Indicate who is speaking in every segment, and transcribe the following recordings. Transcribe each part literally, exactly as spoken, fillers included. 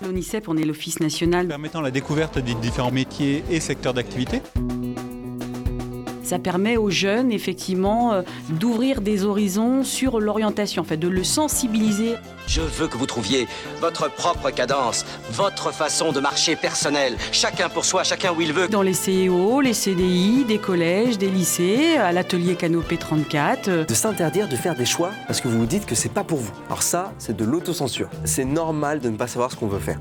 Speaker 1: L'ONICEP, on est l'Office national
Speaker 2: permettant la découverte des différents métiers et secteurs d'activité.
Speaker 1: Ça permet aux jeunes, effectivement, euh, d'ouvrir des horizons sur l'orientation, en fait, de le sensibiliser.
Speaker 3: Je veux que vous trouviez votre propre cadence, votre façon de marcher personnelle, chacun pour soi, chacun où il veut.
Speaker 1: Dans les C E O, les C D I, des collèges, des lycées, à l'atelier Canopée trente-quatre. euh,
Speaker 4: De s'interdire de faire des choix parce que vous vous dites que c'est pas pour vous. Alors ça, c'est de l'autocensure. C'est normal de ne pas savoir ce qu'on veut faire.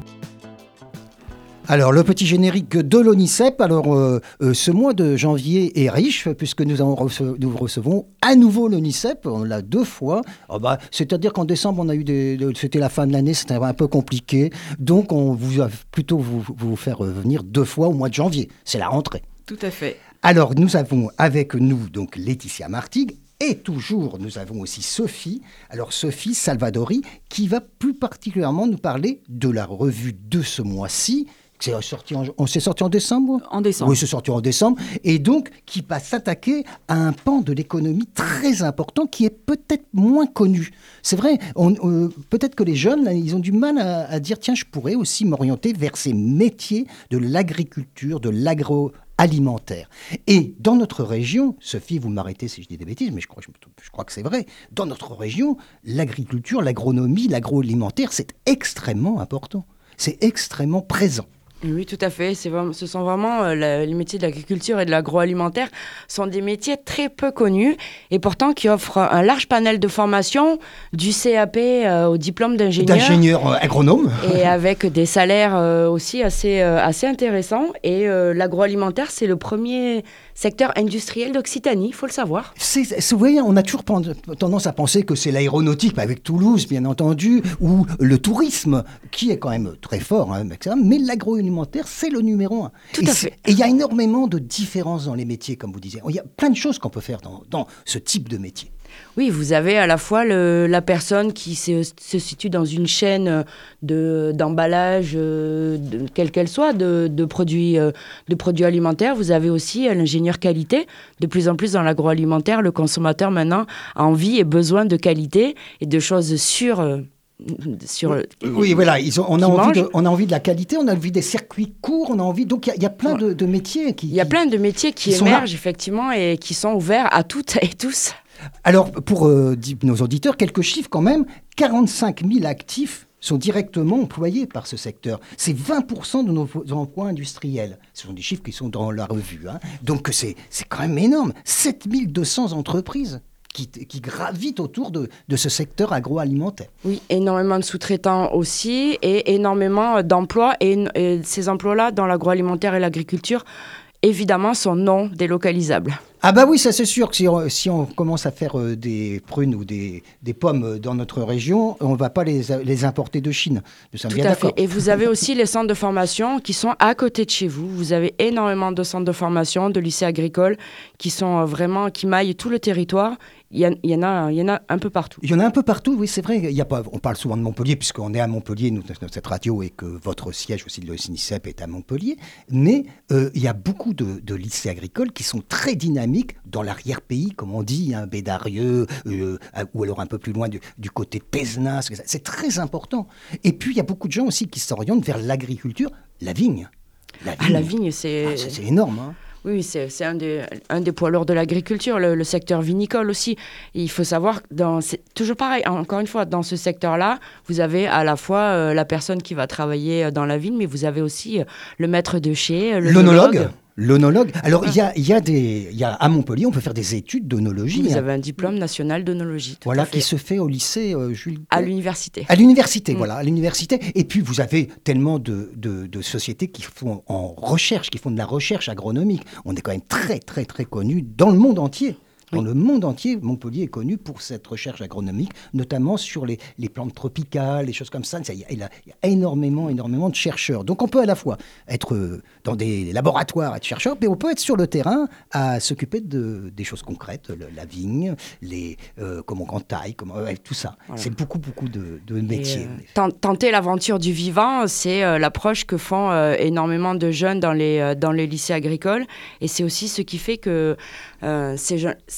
Speaker 5: Alors, le petit générique de l'ONICEP. Alors, euh, euh, ce mois de janvier est riche puisque nous, avons rece- nous recevons à nouveau l'ONICEP. On l'a deux fois. Oh bah, c'est-à-dire qu'en décembre, on a eu des, de- c'était la fin de l'année, c'était un peu compliqué. Donc, on vous va plutôt vous, vous faire venir deux fois au mois de janvier. C'est la rentrée.
Speaker 1: Tout à fait.
Speaker 5: Alors, nous avons avec nous donc Laetitia Martigues. Et toujours, nous avons aussi Sophie, alors Sophie Salvadori, qui va plus particulièrement nous parler de la revue de ce mois-ci. C'est sorti en, on s'est sorti en décembre
Speaker 1: En décembre.
Speaker 5: Oui, c'est sorti en décembre. Et donc, qui va s'attaquer à un pan de l'économie très important qui est peut-être moins connu. C'est vrai, on, euh, peut-être que les jeunes, là, ils ont du mal à, à dire, tiens, je pourrais aussi m'orienter vers ces métiers de l'agriculture, de l'agroalimentaire. Et dans notre région, Sophie, vous m'arrêtez si je dis des bêtises, mais je crois, je, je crois que c'est vrai, dans notre région, l'agriculture, l'agronomie, l'agroalimentaire, c'est extrêmement important. C'est extrêmement présent.
Speaker 6: Oui, tout à fait. C'est vraiment, ce sont vraiment euh, la- les métiers de l'agriculture et de l'agroalimentaire sont des métiers très peu connus et pourtant qui offrent un large panel de formation du C A P euh, au diplôme d'ingénieur.
Speaker 5: D'ingénieur euh, agronome.
Speaker 6: Et avec des salaires euh, aussi assez, euh, assez intéressants. Et euh, l'agroalimentaire, c'est le premier secteur industriel d'Occitanie, il faut le savoir.
Speaker 5: C'est, c'est- vous voyez, on a toujours pen- tendance à penser que c'est l'aéronautique, avec Toulouse, bien entendu, ou le tourisme, qui est quand même très fort, hein, et cetera. Mais l'agroalimentaire, c'est le numéro un.
Speaker 6: Tout
Speaker 5: et
Speaker 6: à
Speaker 5: c'est-
Speaker 6: fait.
Speaker 5: Et il y a énormément de différences dans les métiers, comme vous disiez. Il y a plein de choses qu'on peut faire dans, dans ce type de métier.
Speaker 6: Oui, vous avez à la fois le- la personne qui se, se situe dans une chaîne de, d'emballage, euh, de- quelle qu'elle soit, de, de produits, euh, de produits alimentaires. Vous avez aussi euh, l'ingénieur qualité. De plus en plus dans l'agroalimentaire, le consommateur maintenant a envie et besoin de qualité et de choses sûres. euh, sur,
Speaker 5: Oui, voilà, ils ont- on, a
Speaker 6: qui
Speaker 5: envie
Speaker 6: mangent.
Speaker 5: de, on a envie de la qualité, on a envie des circuits courts, on a envie... Donc il y a- il y, a plein de, de métiers qui...
Speaker 6: Il y a
Speaker 5: qui-
Speaker 6: plein de métiers qui
Speaker 5: qui sont là.
Speaker 6: émergent effectivement et qui sont ouverts à toutes et tous.
Speaker 5: Alors, pour euh, di- nos auditeurs, quelques chiffres quand même. quarante-cinq mille actifs sont directement employés par ce secteur. C'est vingt pour cent de nos emplois industriels. Ce sont des chiffres qui sont dans la revue, hein. Donc c'est, c'est quand même énorme. sept mille deux cents entreprises qui, qui gravitent autour de, de ce secteur agroalimentaire.
Speaker 6: Oui, énormément de sous-traitants aussi et énormément d'emplois. Et, et ces emplois-là, dans l'agroalimentaire et l'agriculture, évidemment, sont non délocalisables.
Speaker 5: Ah bah oui, ça c'est sûr que si on, si on commence à faire euh, des prunes ou des, des pommes euh, dans notre région, on ne va pas les, les importer de Chine. Nous sommes
Speaker 6: Tout
Speaker 5: bien
Speaker 6: à
Speaker 5: d'accord.
Speaker 6: fait. Et vous avez aussi les centres de formation qui sont à côté de chez vous. Vous avez énormément de centres de formation, de lycées agricoles qui sont euh, vraiment, qui maillent tout le territoire. Il y, a, il, y en a, il y en a un peu partout.
Speaker 5: Il y en a un peu partout, oui, c'est vrai. Il y a pas, on parle souvent de Montpellier, puisqu'on est à Montpellier, nous, dans cette radio, et que votre siège aussi de l'ONICEP est à Montpellier. Mais euh, il y a beaucoup de, de lycées agricoles qui sont très dynamiques dans l'arrière-pays, comme on dit, hein, Bédarieux, euh, ou alors un peu plus loin du, du côté de Pézenas. C'est très important. Et puis, il y a beaucoup de gens aussi qui s'orientent vers l'agriculture, la vigne. La vigne,
Speaker 6: Ah, la vigne, c'est...
Speaker 5: ah, c'est, c'est énorme, hein.
Speaker 6: Oui, c'est, c'est un, des, un des poids lourds de l'agriculture, le, le secteur vinicole aussi. Et il faut savoir, dans, c'est toujours pareil, encore une fois, dans ce secteur-là, vous avez à la fois euh, la personne qui va travailler dans la vigne, mais vous avez aussi euh, le maître de chez, euh, le
Speaker 5: L'onologue.
Speaker 6: œnologue.
Speaker 5: L'onologue. Alors, il y a, il y a des, il y a, à Montpellier, on peut faire des études d'onologie.
Speaker 6: Vous
Speaker 5: hein.
Speaker 6: avez un diplôme national d'œnologie. tout
Speaker 5: Voilà,
Speaker 6: à fait.
Speaker 5: qui se fait au lycée euh, Jules.
Speaker 6: À l'université.
Speaker 5: À l'université,
Speaker 6: Mm.
Speaker 5: voilà, à l'université. Et puis, vous avez tellement de, de, de sociétés qui font en recherche, qui font de la recherche agronomique. On est quand même très, très, très connus dans le monde entier. Dans
Speaker 6: Oui.
Speaker 5: le monde entier, Montpellier est connu pour cette recherche agronomique, notamment sur les, les plantes tropicales, les choses comme ça. Ça, Il y, a, il y a énormément, énormément de chercheurs. Donc on peut à la fois être euh, dans des laboratoires, être chercheur, mais on peut être sur le terrain à s'occuper de, des choses concrètes, le- la vigne, les, euh, comment on taille, comment, ouais, tout ça.
Speaker 6: Voilà.
Speaker 5: C'est beaucoup, beaucoup de, de
Speaker 6: Et,
Speaker 5: métiers.
Speaker 6: euh, ten- tenter l'aventure du vivant, c'est euh, l'approche que font euh, énormément de jeunes dans les, euh, dans les lycées agricoles. Et c'est aussi ce qui fait que euh, ces, jeunes,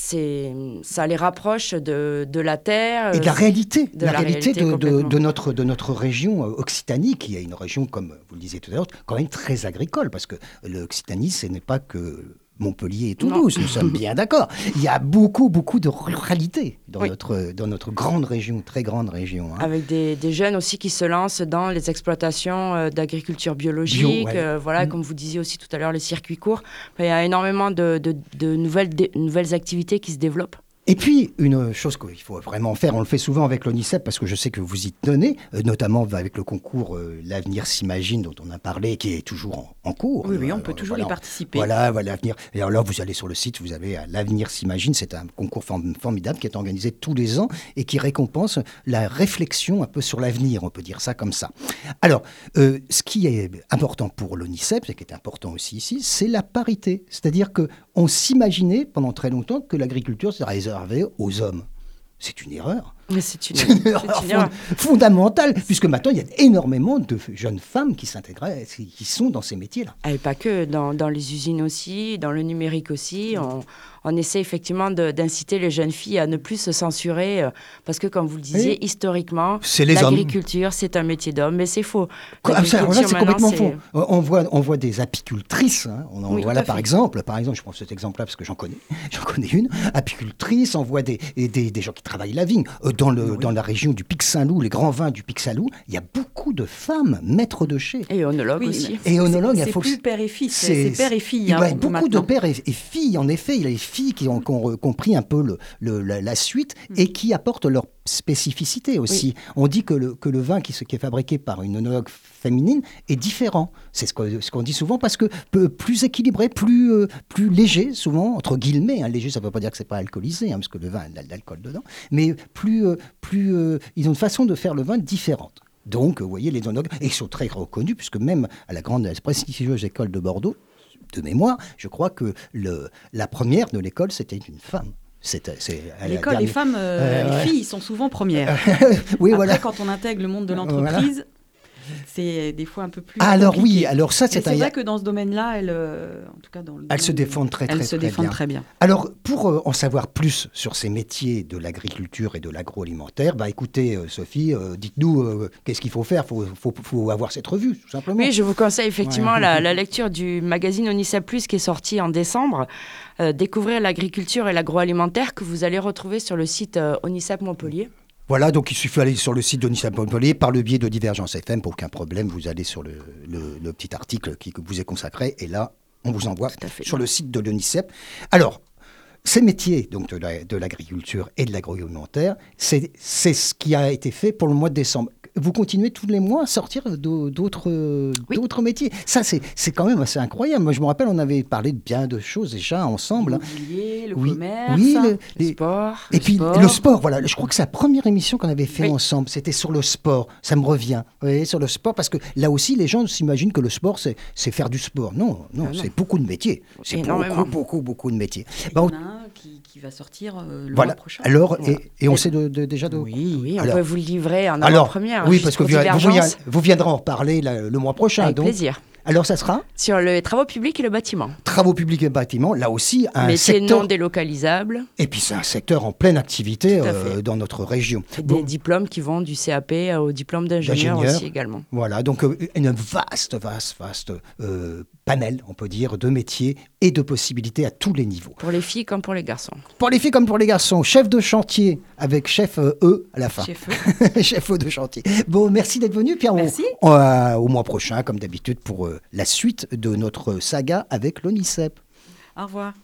Speaker 6: c'est, ça les rapproche de, de la terre.
Speaker 5: Et de la réalité,
Speaker 6: de
Speaker 5: la,
Speaker 6: la
Speaker 5: réalité,
Speaker 6: réalité
Speaker 5: de, de,
Speaker 6: complètement.
Speaker 5: de notre, de notre région euh, Occitanie, qui est une région, comme vous le disiez tout à l'heure, quand même très agricole, parce que l'Occitanie, ce n'est pas que Montpellier et Toulouse, nous sommes bien d'accord. Il y a beaucoup, beaucoup de ruralité dans,
Speaker 6: Oui.
Speaker 5: notre, dans notre grande région, très grande région. hein.
Speaker 6: Avec des, des jeunes aussi qui se lancent dans les exploitations euh, d'agriculture biologique,
Speaker 5: Bio, ouais.
Speaker 6: euh, voilà,
Speaker 5: Mm.
Speaker 6: comme vous disiez aussi tout à l'heure, les circuits courts. Enfin, il y a énormément de, de, de nouvelles, de nouvelles activités qui se développent.
Speaker 5: Et puis, une chose qu'il faut vraiment faire, on le fait souvent avec l'ONICEP, parce que je sais que vous y tenez, euh, notamment avec le concours euh, L'Avenir s'imagine, dont on a parlé, qui est toujours en, en cours.
Speaker 1: Oui, oui, on
Speaker 5: Euh,
Speaker 1: peut toujours
Speaker 5: voilà,
Speaker 1: y participer.
Speaker 5: Voilà, voilà, l'avenir. Et alors là, vous allez sur le site, vous avez euh, L'Avenir s'imagine, c'est un concours form- formidable qui est organisé tous les ans et qui récompense la réflexion un peu sur l'avenir, on peut dire ça comme ça. Alors, euh, ce qui est important pour l'ONICEP, ce qui est important aussi ici, c'est la parité. C'est-à-dire qu'on s'imaginait pendant très longtemps que l'agriculture serait réservée aux hommes. C'est une erreur.
Speaker 6: Mais c'est une,
Speaker 5: C'est une
Speaker 6: c'est
Speaker 5: erreur
Speaker 6: une erreur.
Speaker 5: fond- fondamentale, puisque maintenant, il y a énormément de jeunes femmes qui s'intègrent, qui sont dans ces métiers-là.
Speaker 6: Et pas que, dans, dans les usines aussi, dans le numérique aussi, on, on essaie effectivement de- d'inciter les jeunes filles à ne plus se censurer, euh, parce que comme vous le disiez,
Speaker 5: Oui.
Speaker 6: historiquement,
Speaker 5: C'est les hommes.
Speaker 6: l'agriculture, c'est un métier d'homme, mais c'est faux.
Speaker 5: Ah, ça, alors là, c'est
Speaker 6: L'agriculture,
Speaker 5: complètement
Speaker 6: maintenant,
Speaker 5: faux. On voit, on voit des apicultrices. hein. On en
Speaker 6: Oui,
Speaker 5: voit
Speaker 6: tout
Speaker 5: là,
Speaker 6: à
Speaker 5: par
Speaker 6: fait.
Speaker 5: exemple. Par exemple, je prends cet exemple-là parce que j'en connais. J'en connais une. Apicultrice. On voit des, et des, des gens qui travaillent la vigne. Euh, Dans, le, dans la région du Pic Saint-Loup, les grands vins du Pic Saint-Loup, il y a beaucoup de femmes maîtres de chai.
Speaker 6: Et onologue
Speaker 1: Oui,
Speaker 6: aussi.
Speaker 5: Et onologue, il
Speaker 1: c'est
Speaker 5: faut
Speaker 1: plus
Speaker 5: que-
Speaker 1: père et fils, c'est c'est père et fille.
Speaker 5: Il y a
Speaker 1: hein,
Speaker 5: beaucoup
Speaker 1: maintenant.
Speaker 5: de pères et, et filles, en effet. Il y a les filles qui ont, qui ont compris un peu le, le- la, la suite et qui apportent leur spécificité aussi. On dit que le, que le vin qui, se- qui est fabriqué par une onologue féminine est différent. C'est ce qu'on ce qu'on dit souvent parce que peu- plus équilibré, plus, euh, plus léger, souvent, entre guillemets. hein. Léger, ça ne veut pas dire que ce n'est pas alcoolisé, hein, parce que le vin, il y a de l'alcool dedans. Mais plus, euh, plus, euh, ils ont une façon de faire le vin différente. Donc, vous voyez, les onologues, et ils sont très reconnus, puisque même à la grande, à la prestigieuse école de Bordeaux, de mémoire, je crois que le, la première de l'école, c'était une femme. C'est, c'est, à
Speaker 1: À
Speaker 5: la
Speaker 1: l'école, les
Speaker 5: dernière-
Speaker 1: femmes, euh,
Speaker 5: Euh, ouais.
Speaker 1: les filles sont souvent premières.
Speaker 5: Oui,
Speaker 1: Après,
Speaker 5: voilà.
Speaker 1: quand on intègre le monde de
Speaker 5: Voilà.
Speaker 1: l'entreprise, c'est des fois un peu plus
Speaker 5: Alors
Speaker 1: compliqué.
Speaker 5: oui, alors ça,
Speaker 1: Mais
Speaker 5: c'est
Speaker 1: c'est
Speaker 5: un...
Speaker 1: vrai que dans ce domaine-là, elles, euh, en tout cas dans le
Speaker 5: Elles se
Speaker 1: domaine-
Speaker 5: défendent très, très,
Speaker 1: elles se
Speaker 5: très
Speaker 1: défendent
Speaker 5: bien.
Speaker 1: très bien.
Speaker 5: Alors, pour euh, en savoir plus sur ces métiers de l'agriculture et de l'agroalimentaire, bah écoutez, euh, Sophie, euh, dites-nous euh, qu'est-ce qu'il faut faire. Il faut, faut, faut avoir cette revue, tout simplement.
Speaker 6: Oui, je vous conseille effectivement
Speaker 5: Ouais.
Speaker 6: la, la lecture du magazine ONICEP Plus qui est sorti en décembre. Euh, découvrir l'agriculture et l'agroalimentaire que vous allez retrouver sur le site euh, ONICEP Montpellier.
Speaker 5: Voilà, donc il suffit d'aller sur le site d'ONICEP Montpellier par le biais de Divergence F M, pour aucun problème, vous allez sur le, le- le petit article qui vous est consacré, et là, on vous envoie
Speaker 6: Tout à fait.
Speaker 5: sur le site de l'ONICEP. Alors, ces métiers donc de, la- de l'agriculture et de l'agroalimentaire, c'est, c'est ce qui a été fait pour le mois de décembre. Vous continuez tous les mois à sortir d'au- d'autres,
Speaker 6: Oui.
Speaker 5: d'autres métiers. Ça, c'est, c'est quand même assez incroyable. Moi, je me rappelle, on avait parlé de bien de choses déjà ensemble.
Speaker 1: L'immobilier, le
Speaker 5: Oui.
Speaker 1: commerce.
Speaker 5: Oui, le-
Speaker 6: Le
Speaker 5: les-
Speaker 6: sport.
Speaker 5: et
Speaker 6: le
Speaker 5: puis
Speaker 6: sport.
Speaker 5: le sport, voilà. Je crois que c'est la première émission qu'on avait fait
Speaker 6: Oui.
Speaker 5: ensemble. C'était sur le sport. Ça me revient. Vous voyez, sur le sport, parce que là aussi, les gens s'imaginent que le sport, c'est, c'est faire du sport. Non, non,
Speaker 6: Ah non.
Speaker 5: c'est beaucoup de métiers. C'est
Speaker 6: Énormément.
Speaker 5: beaucoup, beaucoup, beaucoup de métiers.
Speaker 1: Il y
Speaker 5: Bah,
Speaker 1: en
Speaker 5: on-
Speaker 1: a un qui, qui va sortir euh, le
Speaker 5: voilà.
Speaker 1: mois prochain.
Speaker 5: Alors,
Speaker 6: Voilà.
Speaker 5: et, et on sait de, de- déjà de.
Speaker 6: Oui, oui, on
Speaker 5: Alors-
Speaker 6: peut vous le livrer en
Speaker 5: Alors,
Speaker 6: avant-première.
Speaker 5: oui, parce que vous,
Speaker 6: jusqu'aux
Speaker 5: vous, vien-
Speaker 6: divergences.
Speaker 5: vous viendrez en reparler là, le mois prochain.
Speaker 6: Avec
Speaker 5: donc.
Speaker 6: plaisir.
Speaker 5: Alors, ça sera
Speaker 6: Sur les travaux publics et le bâtiment.
Speaker 5: travaux publics et bâtiments. Là aussi, un
Speaker 6: Métier
Speaker 5: secteur.
Speaker 6: non délocalisable.
Speaker 5: Et puis, c'est un secteur en pleine activité
Speaker 6: Tout à
Speaker 5: euh,
Speaker 6: fait.
Speaker 5: dans notre région.
Speaker 6: Et
Speaker 5: Bon.
Speaker 6: des diplômes qui vont du C A P au diplôme d'ingénieur
Speaker 5: D'ingénieur.
Speaker 6: aussi également.
Speaker 5: Voilà, donc euh, une vaste, vaste, vaste euh, panel, on peut dire, de métiers et de possibilités à tous les niveaux.
Speaker 6: Pour les filles comme pour les garçons.
Speaker 5: Pour les filles comme pour les garçons, chef de chantier avec chef euh, E à la fin.
Speaker 1: Chef E.
Speaker 5: chef E de chantier. Bon, merci d'être venu, Pierre.
Speaker 1: Merci.
Speaker 5: On- on- au mois prochain, comme d'habitude, pour euh, la suite de notre saga avec l'ONICEP.
Speaker 1: Au revoir.